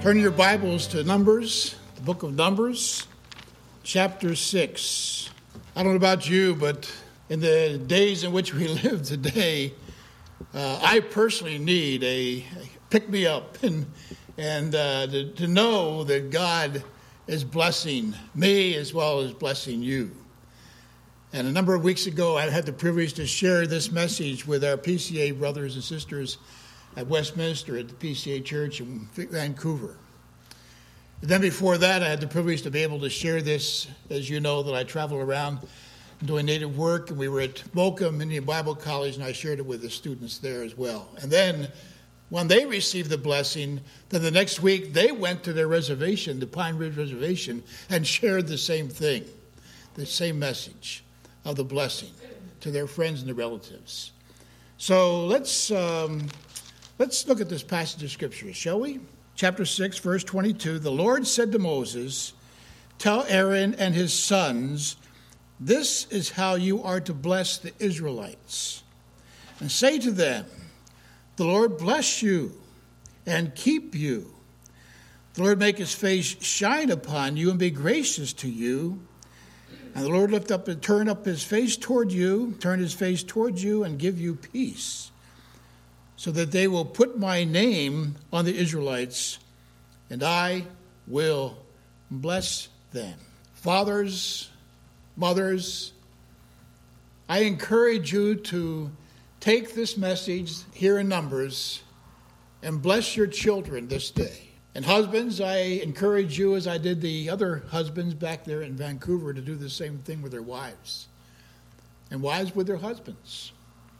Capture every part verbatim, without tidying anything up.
Turn your Bibles to Numbers, the book of Numbers, chapter six. I don't know about you, but in the days in which we live today, uh, I personally need a pick-me-up and, and uh, to, to know that God is blessing me as well as blessing you. And a number of weeks ago, I had the privilege to share this message with our P C A brothers and sisters at Westminster at the P C A Church in Vancouver. And then before that, I had the privilege to be able to share this, as you know, that I travel around doing native work, and we were at Mokum Indian Bible College, and I shared it with the students there as well. And then when they received the blessing, then the next week they went to their reservation, the Pine Ridge Reservation, and shared the same thing, the same message of the blessing to their friends and their relatives. So let's um, let's look at this passage of Scripture, shall we? Chapter six, verse twenty-two, the Lord said to Moses, "Tell Aaron and his sons, this is how you are to bless the Israelites. And say to them, the Lord bless you and keep you. The Lord make his face shine upon you and be gracious to you. And the Lord lift up and turn up his face toward you, turn his face toward you and give you peace, so that they will put my name on the Israelites, and I will bless them." Fathers, mothers, I encourage you to take this message here in Numbers and bless your children this day. And husbands, I encourage you, as I did the other husbands back there in Vancouver, to do the same thing with their wives. And wives with their husbands.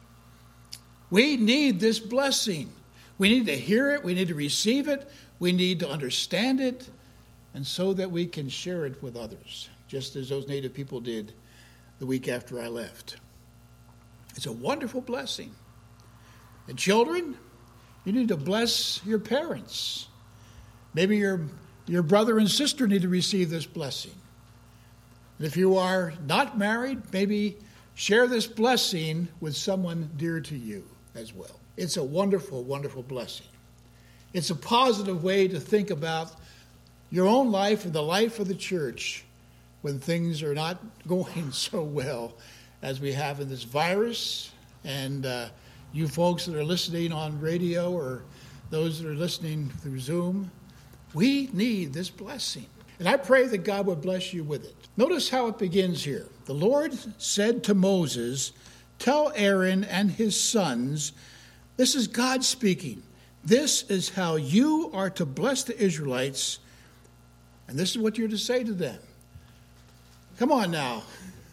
We need this blessing. We need to hear it. We need to receive it. We need to understand it. And so that we can share it with others, just as those native people did the week after I left. It's a wonderful blessing. And children, you need to bless your parents. Maybe your, your brother and sister need to receive this blessing. And if you are not married, maybe share this blessing with someone dear to you as well. It's a wonderful, wonderful blessing. It's a positive way to think about your own life and the life of the church when things are not going so well as we have in this virus. And uh, you folks that are listening on radio or those that are listening through Zoom, we need this blessing. And I pray that God would bless you with it. Notice how it begins here. The Lord said to Moses, "Tell Aaron and his sons," this is God speaking, "this is how you are to bless the Israelites, and this is what you're to say to them." Come on now.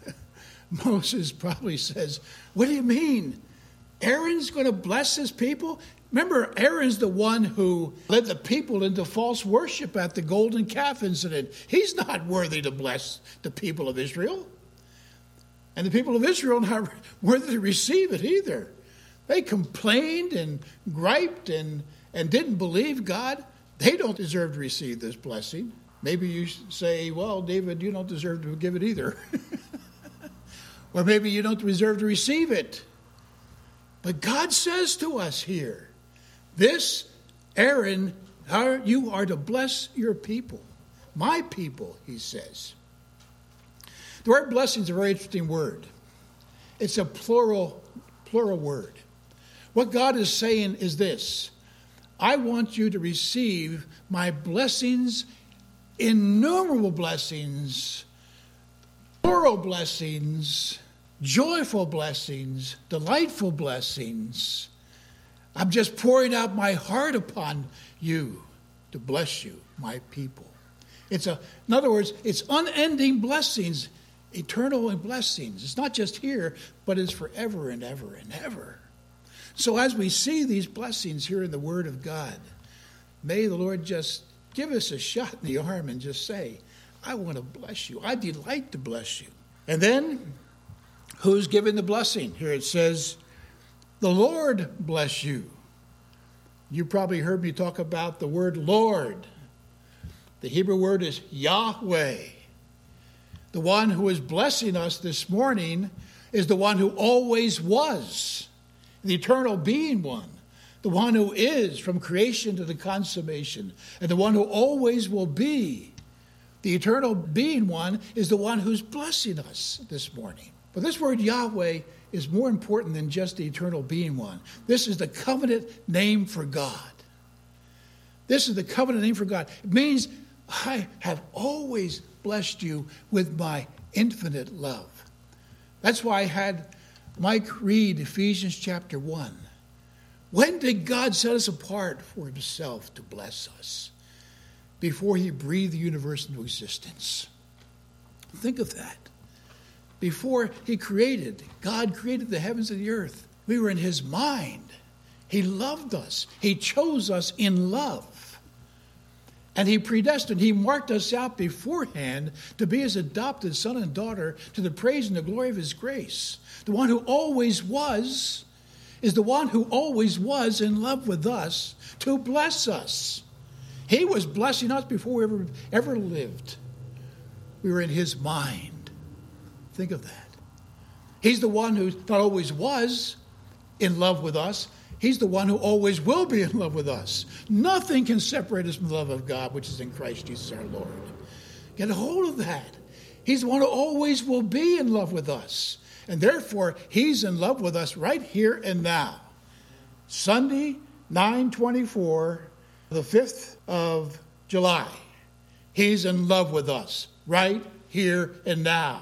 Moses probably says, "What do you mean? Aaron's going to bless his people?" Remember, Aaron's the one who led the people into false worship at the golden calf incident. He's not worthy to bless the people of Israel. And the people of Israel are not worthy to receive it either. They complained and griped and, and didn't believe God. They don't deserve to receive this blessing. Maybe you say, "Well, David, you don't deserve to give it either." Or maybe you don't deserve to receive it. But God says to us here, "This, Aaron, are, you are to bless your people." My people, he says. The word blessing is a very interesting word. It's a plural, plural word. What God is saying is this: I want you to receive my blessings, innumerable blessings, plural blessings, joyful blessings, delightful blessings. I'm just pouring out my heart upon you to bless you, my people. It's a, in other words, it's unending blessings, eternal blessings. It's not just here, but it's forever and ever and ever. So as we see these blessings here in the Word of God, may the Lord just give us a shot in the arm and just say, "I want to bless you. I delight to bless you." And then, who's giving the blessing? Here it says, "The Lord bless you." You probably heard me talk about the word Lord. The Hebrew word is Yahweh. The one who is blessing us this morning is the one who always was, the eternal being one, the one who is from creation to the consummation, and the one who always will be, the eternal being one, is the one who's blessing us this morning. But this word Yahweh is more important than just the eternal being one. This is the covenant name for God. This is the covenant name for God. It means I have always blessed you with my infinite love. That's why I had Mike read Ephesians chapter one. When did God set us apart for himself to bless us? Before he breathed the universe into existence. Think of that. Before he created, God created the heavens and the earth. We were in his mind. He loved us. He chose us in love. And he predestined, he marked us out beforehand to be his adopted son and daughter to the praise and the glory of his grace. The one who always was is the one who always was in love with us to bless us. He was blessing us before we ever, ever lived. We were in his mind. Think of that. He's the one who not always was in love with us. He's the one who always will be in love with us. Nothing can separate us from the love of God, which is in Christ Jesus our Lord. Get a hold of that. He's the one who always will be in love with us. And therefore, he's in love with us right here and now. Sunday, nine twenty-four, the fifth of July. He's in love with us right here and now.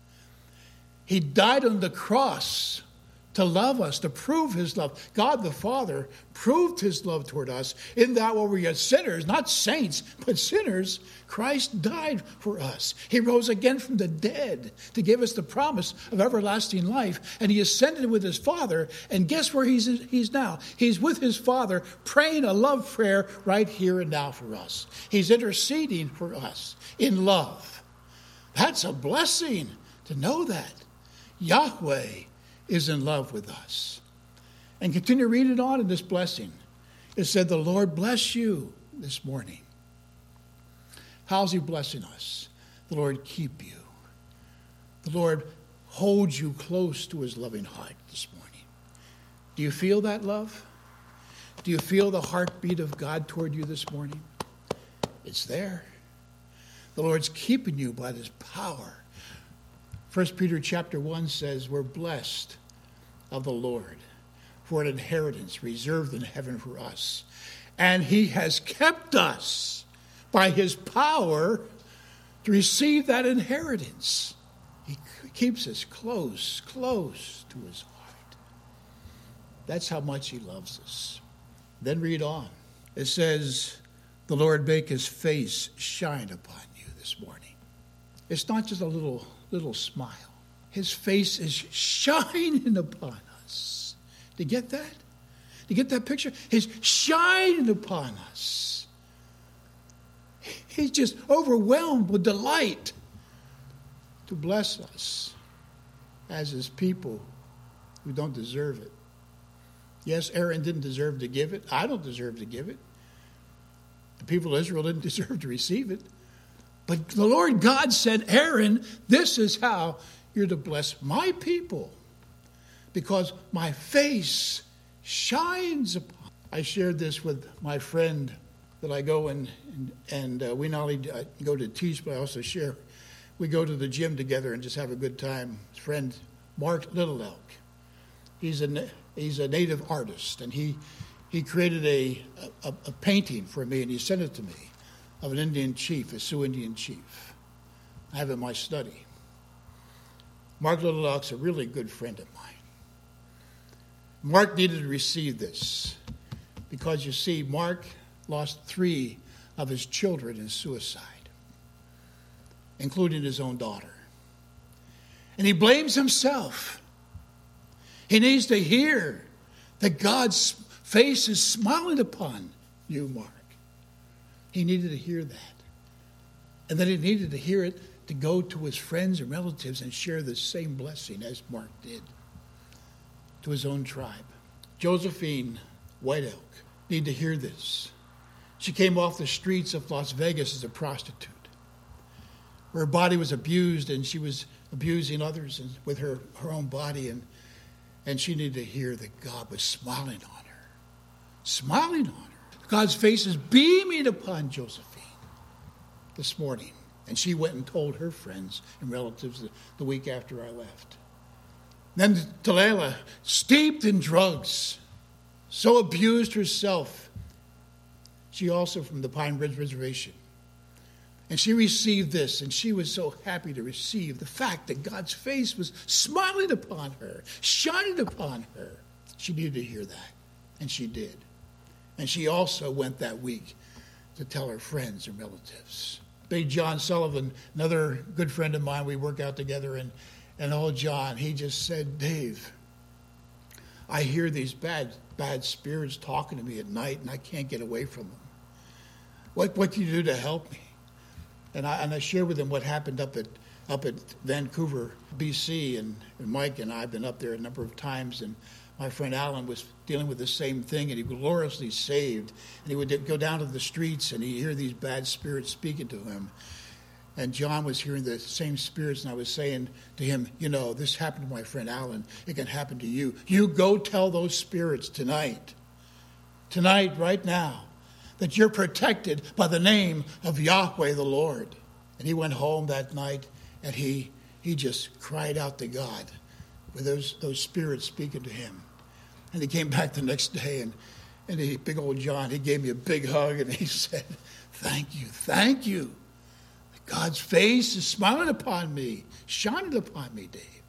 He died on the cross to love us, to prove his love. God the Father proved his love toward us in that while we are sinners, not saints, but sinners, Christ died for us. He rose again from the dead to give us the promise of everlasting life. And he ascended with his Father. And guess where he's, he's now? He's with his Father praying a love prayer right here and now for us. He's interceding for us in love. That's a blessing to know that. Yahweh is in love with us. And continue reading on in this blessing. It said, the Lord bless you this morning. How's he blessing us? The Lord keep you. The Lord hold you close to his loving heart this morning. Do you feel that love? Do you feel the heartbeat of God toward you this morning? It's there. The Lord's keeping you by his power. First Peter chapter one says, we're blessed of the Lord for an inheritance reserved in heaven for us. And he has kept us by his power to receive that inheritance. He keeps us close, close to his heart. That's how much he loves us. Then read on. It says, the Lord make his face shine upon you this morning. It's not just a little little smile. His face is shining upon us. Do you get that? Do you get that picture? He's shining upon us. He's just overwhelmed with delight to bless us as his people who don't deserve it. Yes, Aaron didn't deserve to give it. I don't deserve to give it. The people of Israel didn't deserve to receive it. But the Lord God said, Aaron, this is how you're to bless my people, because my face shines upon. I shared this with my friend that I go and and, and uh, we not only go to teach, but I also share. We go to the gym together and just have a good time. His friend Mark Little Elk. He's a he's a native artist, and he he created a a, a painting for me, and he sent it to me, of an Indian chief, a Sioux Indian chief. I have it in my study. Mark Little Elk's a really good friend of mine. Mark needed to receive this because, you see, Mark lost three of his children in suicide, including his own daughter. And he blames himself. He needs to hear that God's face is smiling upon you, Mark. He needed to hear that. And then he needed to hear it to go to his friends and relatives and share the same blessing as Mark did to his own tribe. Josephine White Elk needed to hear this. She came off the streets of Las Vegas as a prostitute. Her body was abused, and she was abusing others with her, her own body, and, and she needed to hear that God was smiling on her. smiling on her. God's face is beaming upon Josephine this morning. And she went and told her friends and relatives the, the week after I left. Then Delilah, steeped in drugs, so abused herself. She also from the Pine Ridge Reservation. And she received this, and she was so happy to receive the fact that God's face was smiling upon her, shining upon her. She needed to hear that, and she did. And she also went that week to tell her friends and relatives. Big John Sullivan, another good friend of mine, we work out together, and, and old John, he just said, Dave, I hear these bad bad spirits talking to me at night, and I can't get away from them. What what can you do to help me? And I and I shared with him what happened up at up at Vancouver, B C, and, and Mike and I have been up there a number of times, and my friend Alan was dealing with the same thing, and he was gloriously saved. And he would go down to the streets, and he'd hear these bad spirits speaking to him. And John was hearing the same spirits, and I was saying to him, you know, this happened to my friend Alan. It can happen to you. You go tell those spirits tonight, tonight, right now, that you're protected by the name of Yahweh the Lord. And he went home that night, and he he just cried out to God with those, those spirits speaking to him. And he came back the next day, and, and he, big old John, he gave me a big hug, and he said, thank you, thank you. God's face is smiling upon me, shining upon me, Dave.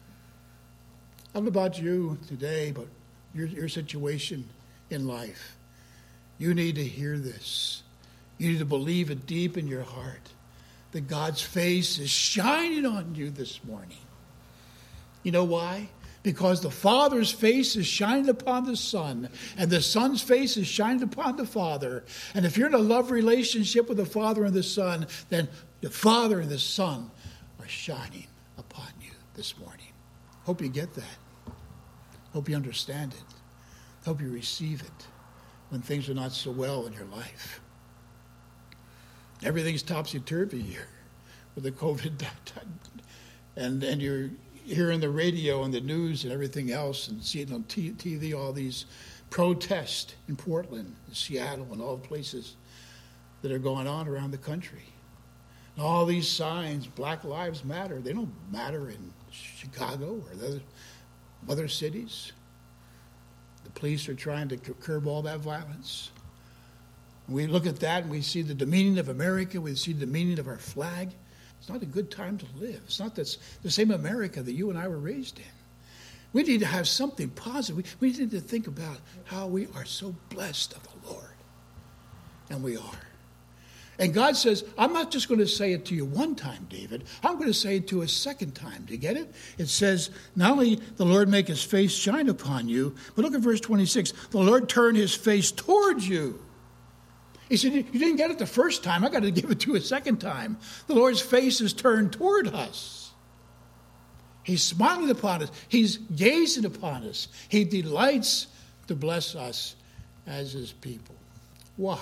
I don't know about you today, but your, your situation in life. You need to hear this. You need to believe it deep in your heart that God's face is shining on you this morning. You know why? Because the Father's face is shining upon the Son, and the Son's face is shining upon the Father. And if you're in a love relationship with the Father and the Son, then the Father and the Son are shining upon you this morning. Hope you get that. Hope you understand it. Hope you receive it when things are not so well in your life. Everything's topsy-turvy here with the COVID. And, and you're hearing the radio and the news and everything else, and seeing on T V all these protests in Portland, and Seattle, and all the places that are going on around the country. And all these signs, Black Lives Matter, they don't matter in Chicago or the other, other cities. The police are trying to curb all that violence. We look at that and we see the demeaning of America, we see the demeaning of our flag. It's not a good time to live. It's not that's the same America that you and I were raised in. We need to have something positive. We, we need to think about how we are so blessed of the Lord. And we are. And God says, I'm not just going to say it to you one time, David. I'm going to say it to you a second time. Do you get it? It says, not only the Lord make his face shine upon you, but look at verse twenty-six. The Lord turn his face towards you. He said, you didn't get it the first time. I got to give it to you a second time. The Lord's face is turned toward us. He's smiling upon us. He's gazing upon us. He delights to bless us as his people. Why?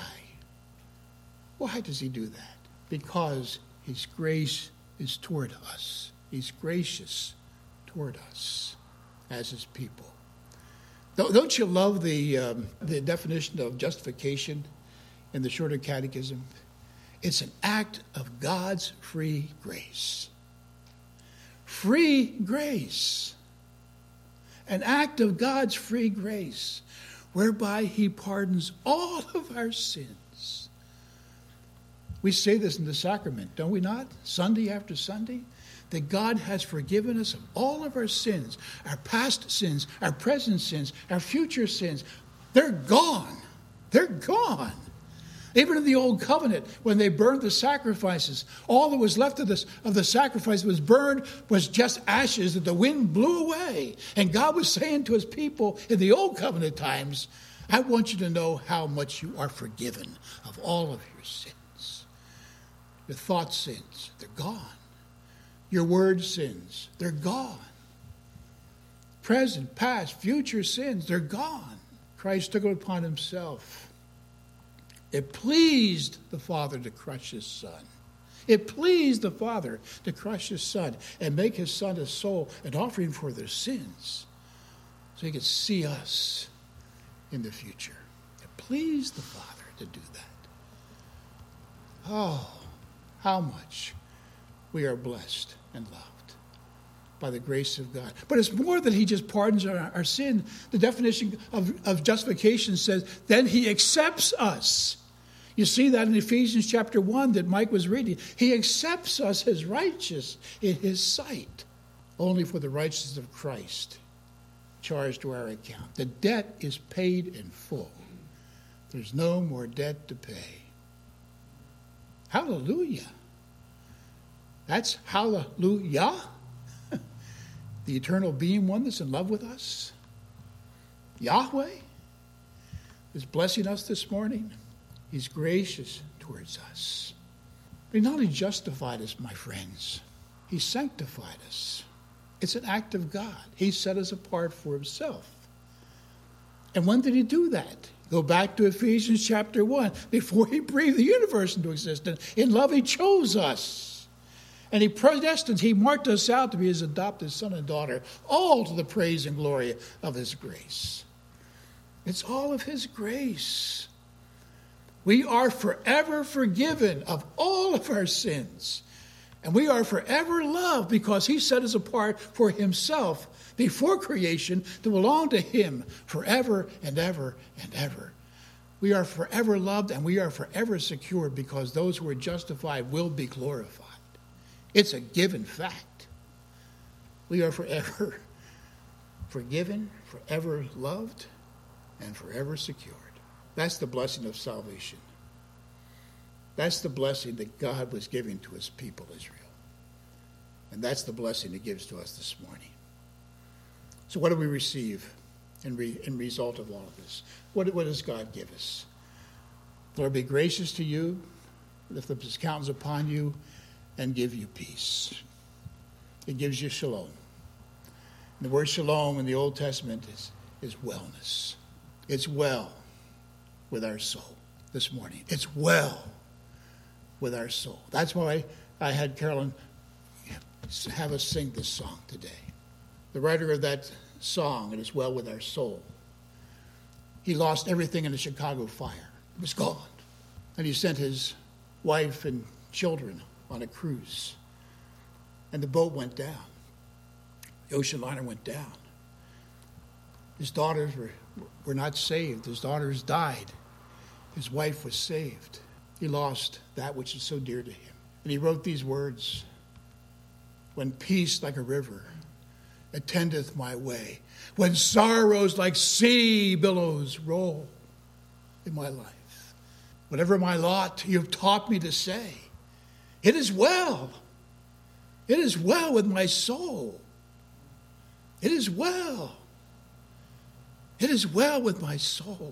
Why does he do that? Because his grace is toward us. He's gracious toward us as his people. Don't you love the, um, the definition of justification in the Shorter Catechism? It's an act of God's free grace. Free grace. An act of God's free grace, whereby he pardons all of our sins. We say this in the sacrament, don't we not? Sunday after Sunday. That God has forgiven us of all of our sins, our past sins, our present sins, our future sins. They're gone. They're gone. Even in the Old Covenant, when they burned the sacrifices, all that was left of, this, of the sacrifice was burned was just ashes that the wind blew away. And God was saying to his people in the Old Covenant times, I want you to know how much you are forgiven of all of your sins. Your thought sins, they're gone. Your word sins, they're gone. Present, past, future sins, they're gone. Christ took it upon himself. It pleased the Father to crush his Son. It pleased the Father to crush his Son and make his Son a soul, an offering for their sins, so he could see us in the future. pleased the Father to do that. Oh, how much we are blessed and loved by the grace of God. But it's more than he just pardons our, our sin. The definition of, of justification says, then he accepts us. You see that in Ephesians chapter one that Mike was reading. He accepts us as righteous in his sight, only for the righteousness of Christ charged to our account. The debt is paid in full. There's no more debt to pay. Hallelujah. That's hallelujah. The eternal being one that's in love with us. Yahweh is blessing us this morning. He's gracious towards us. But he not only justified us, my friends, he sanctified us. It's an act of God. He set us apart for himself. And when did he do that? Go back to Ephesians chapter one. Before he breathed the universe into existence, in love he chose us. And he predestined, he marked us out to be his adopted son and daughter, all to the praise and glory of his grace. It's all of his grace. We are forever forgiven of all of our sins. And we are forever loved because he set us apart for himself before creation to belong to him forever and ever and ever. We are forever loved and we are forever secured because those who are justified will be glorified. It's a given fact. We are forever forgiven, forever loved, and forever secured. That's the blessing of salvation. That's the blessing that God was giving to his people, Israel. And that's the blessing he gives to us this morning. So what do we receive in, re, in result of all of this? What, what does God give us? The Lord be gracious to you, lift up his countenance upon you, and give you peace. It gives you shalom. And the word shalom in the Old Testament is, is wellness. It's well with our soul this morning. It's well with our soul. That's why I had Carolyn have us sing this song today. The writer of that song, It Is Well With Our Soul, he lost everything in the Chicago fire. It was gone. And he sent his wife and children on a cruise. And the boat went down. The ocean liner went down. His daughters were, were not saved. His daughters died. His wife was saved. He lost that which is so dear to him. And he wrote these words, when peace like a river attendeth my way, when sorrows like sea billows roll in my life, whatever my lot, you've taught me to say, it is well. It is well with my soul. It is well. It is well with my soul.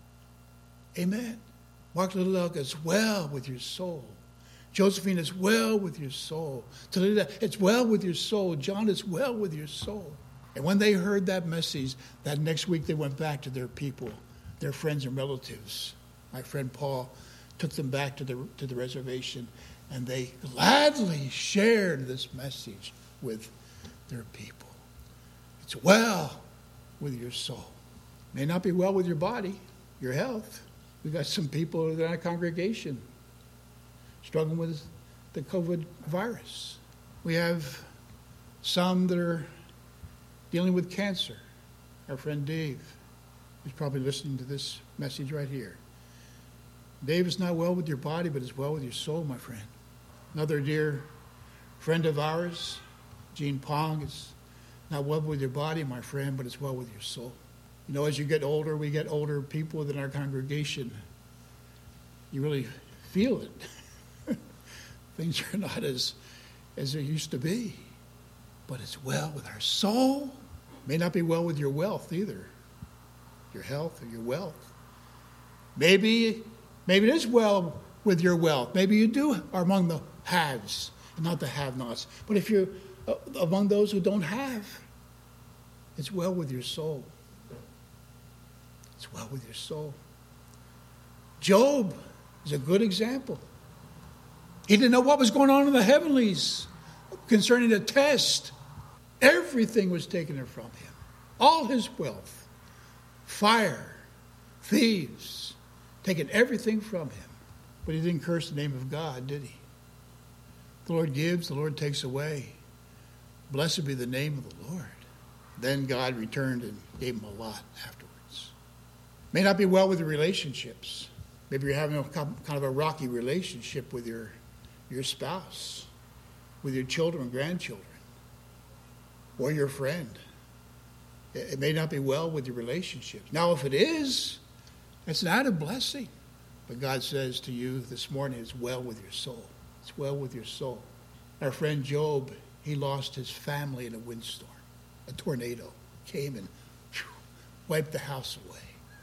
Amen. Mark Little Elk, it's well with your soul. Josephine, it's well with your soul. Talita, it's well with your soul. John, it's well with your soul. And when they heard that message, that next week they went back to their people, their friends and relatives. My friend Paul took them back to the, to the reservation, and they gladly shared this message with their people. It's well with your soul. It may not be well with your body, your health. We've got some people in our congregation struggling with the COVID virus. We have some that are dealing with cancer. Our friend Dave is probably listening to this message right here. Dave, is not well with your body, but it's well with your soul, my friend. Another dear friend of ours, Gene Pong, is not well with your body, my friend, but it's well with your soul. You know, as you get older, we get older people within our congregation. You really feel it. Things are not as, as they used to be. But it's well with our soul. May not be well with your wealth either. Your health or your wealth. Maybe, maybe it is well with your wealth. Maybe you do are among the haves and not the have-nots. But if you're among those who don't have, it's well with your soul. It's well with your soul. Job is a good example. He didn't know what was going on in the heavenlies concerning the test. Everything was taken from him. All his wealth. Fire, thieves, taken everything from him. But he didn't curse the name of God, did he? The Lord gives, the Lord takes away. Blessed be the name of the Lord. Then God returned and gave him a lot afterwards. May not be well with your relationships. Maybe you're having a kind of a rocky relationship with your, your spouse, with your children and grandchildren, or your friend. It may not be well with your relationships. Now, if it is, it's not a blessing. But God says to you this morning, it's well with your soul. It's well with your soul. Our friend Job, he lost his family in a windstorm. A tornado came and whew, wiped the house away.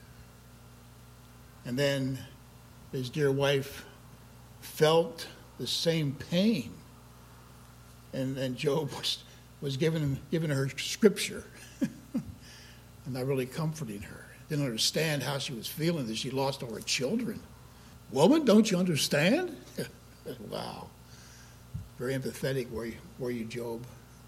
And then his dear wife felt the same pain. And then Job was, was giving, him, giving her scripture and not really comforting her. Didn't understand how she was feeling, that she lost all her children. Woman, don't you understand? Wow. Very empathetic were you, were you, Job?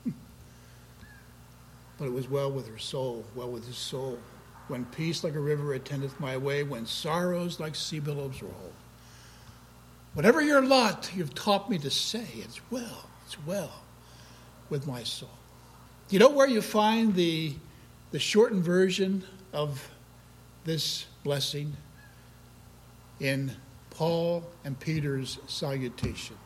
But it was well with her soul, well with his soul. When peace like a river attendeth my way, when sorrows like sea billows roll. Whatever your lot, you've taught me to say, it's well, it's well with my soul. Do you know where you find the, the shortened version of this blessing? In Paul and Peter's salutation.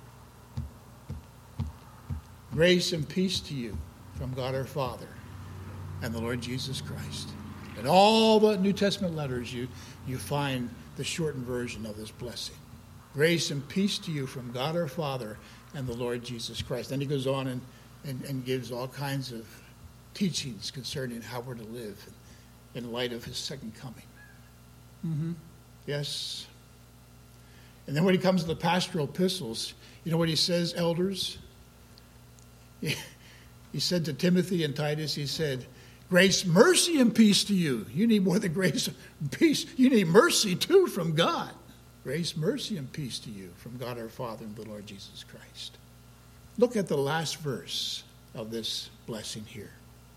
Grace and peace to you from God our Father and the Lord Jesus Christ. In all the New Testament letters, you, you find the shortened version of this blessing. Grace and peace to you from God our Father and the Lord Jesus Christ. Then he goes on and, and, and gives all kinds of teachings concerning how we're to live in light of his second coming. Mm-hmm. Yes. And then when he comes to the pastoral epistles, you know what he says, elders? He, he said to Timothy and Titus, he said, grace, mercy, and peace to you. You need more than grace and peace. You need mercy, too, from God. Grace, mercy, and peace to you from God our Father and the Lord Jesus Christ. Look at the last verse of this blessing here.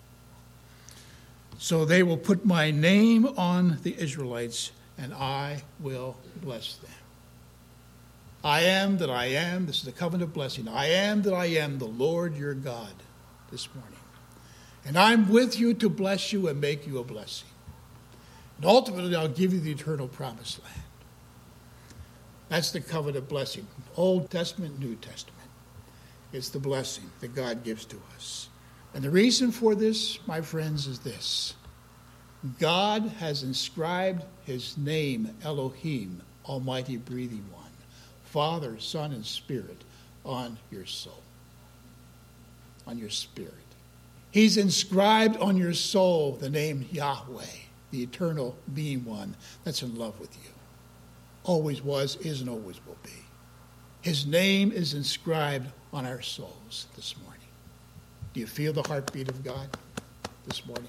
So they will put my name on the Israelites, and I will bless them. I am that I am. This is the covenant blessing. I am that I am, the Lord your God, this morning. And I'm with you to bless you and make you a blessing. And ultimately, I'll give you the eternal promised land. That's the covenant blessing. Old Testament, New Testament. It's the blessing that God gives to us. And the reason for this, my friends, is this. God has inscribed his name, Elohim, Almighty Breathing One, Father, Son, and Spirit, on your soul, on your spirit. He's inscribed on your soul the name Yahweh, the eternal being one that's in love with you. Always was, is, and always will be. His name is inscribed on our souls this morning. Do you feel the heartbeat of God this morning?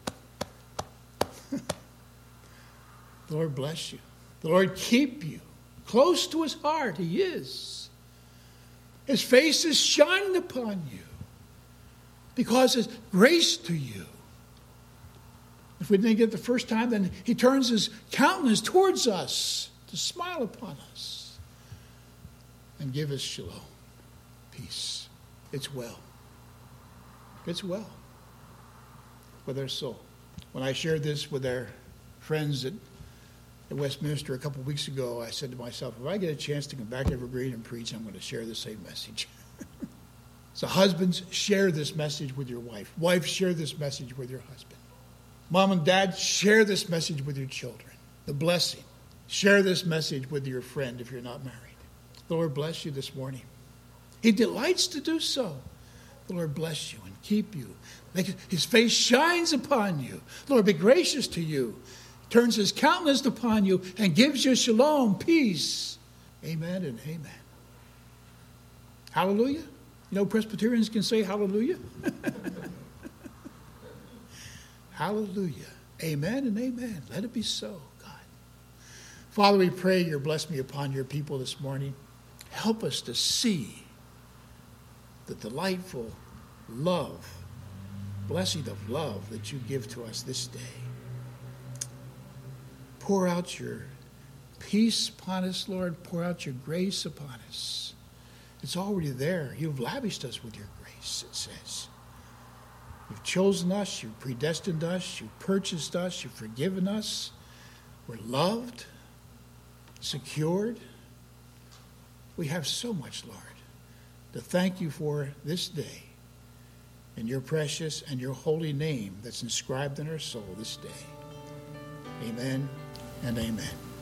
The Lord bless you. The Lord keep you. Close to his heart, he is. His face is shining upon you because his grace to you. If we didn't get it the first time, then he turns his countenance towards us to smile upon us and give us shalom, peace. It's well. It's well with our soul. When I shared this with our friends at At Westminster a couple of weeks ago, I said to myself, if I get a chance to come back to Evergreen and preach, I'm going to share the same message. So husbands, share this message with your wife. Wives, share this message with your husband. Mom and dad, share this message with your children. The blessing. Share this message with your friend if you're not married. The Lord bless you this morning. He delights to do so. The Lord bless you and keep you. Make his face shines upon you. The Lord be gracious to you. Turns his countenance upon you and gives you shalom, peace. Amen and amen. Hallelujah. You know, Presbyterians can say hallelujah. Hallelujah. Amen and amen. Let it be so, God. Father, we pray your blessing upon your people this morning. Help us to see the delightful love, blessing of love that you give to us this day. Pour out your peace upon us, Lord. Pour out your grace upon us. It's already there. You've lavished us with your grace, it says. You've chosen us. You've predestined us. You've purchased us. You've forgiven us. We're loved, secured. We have so much, Lord, to thank you for this day in your precious and your holy name that's inscribed in our soul this day. Amen and amen.